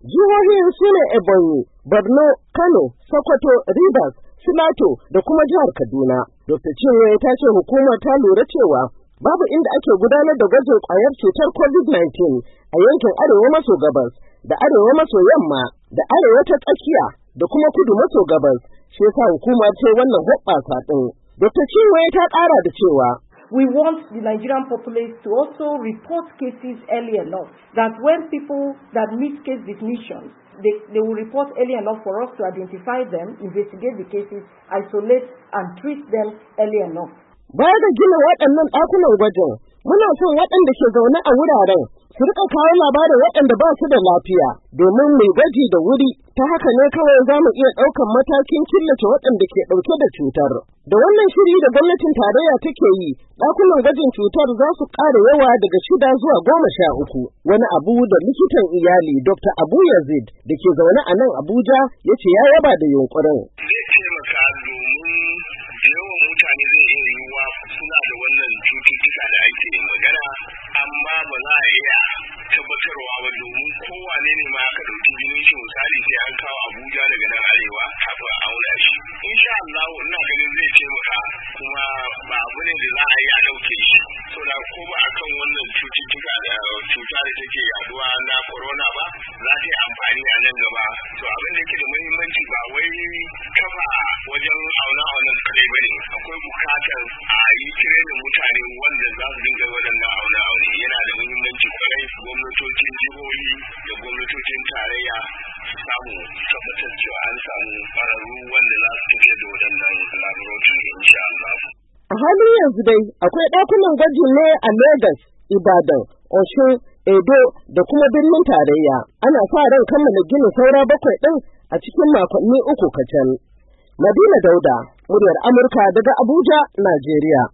Jihohin su ne Ebonyi, Borno, Kano, Sokoto, Rivers, Filato da kuma jihar Kaduna. Dr. Chinwe ta ce hukumar ta lura cewa babu inda ake gudanar da gwajin ƙwayar cutar COVID-19 a yankin arewa maso gabas da arewa maso yamma da arewa ta tsakiya da kuma kudu maso gabas. Shi yasa hukumar ce wannan hoɓɓasa ɗin. Dr. Chinwe ta ƙara da cewa we want the Nigerian populace to also report cases early enough, that when people that meet case definitions, they will report early enough for us to identify them, investigate the cases, isolate and treat them early enough. Baya da gina waɗannan ɗakunan gwajin, muna son waɗanda ke zaune a wuraren su rika kawo labarin waɗanda ba su da lafiya domin mai gwaji da wuri, ta haka ne kawai za mu iya ɗaukan matakin killace waɗanda ke ɗauke da cutar. Da wannan shiri da gwamnatin tarayya take yi, ɗakunan gwajin cutar za su ƙara yawa daga 6 zuwa 13. Wani abu da likitan iyali Dr. Abu Yazid da ke zaune a nan Abuja ya ce ya yaba da yunƙurin. Zai taimaka domin da yawan mutane zai iya yiwuwa suna da wannan cututtuka da ake magana, amma ba za a iya tabbatarwa ba domin kowane ne ma aka ɗauki jinin shi misali sai an kawo Abuja daga nan arewa kafin a auna shi. Insha Allah ina ganin zai taimaka kuma ba abu ne da za a yi a ɗauke shi. Saboda ko ba akan wannan cututtuka da cuta da take yaduwa na corona ba za ta yi amfani a nan gaba. To abin da yake da muhimmanci ba wai kafa wajen auna-aunan kadai bane, akwai bukatar a yi tirenin mutane wanda za su dinga waɗannan auna-aune. Yana da muhimmanci kwarai gwamnatocin jihohi da gwamnatocin tarayya su samu tabbatar cewa an samu ƙwararru wanda za su tafiya da waɗannan laboratory insha Allah. A halin yanzu dai akwai ɗakunan gwajin ne a Lagos, Ibadan, Osun, Edo da kuma birnin tarayya. Ana sa ran kammala gina saura 7 ɗin a cikin makonni 3 kacal. Madina Dauda, muryar Amurka daga Abuja, Najeriya.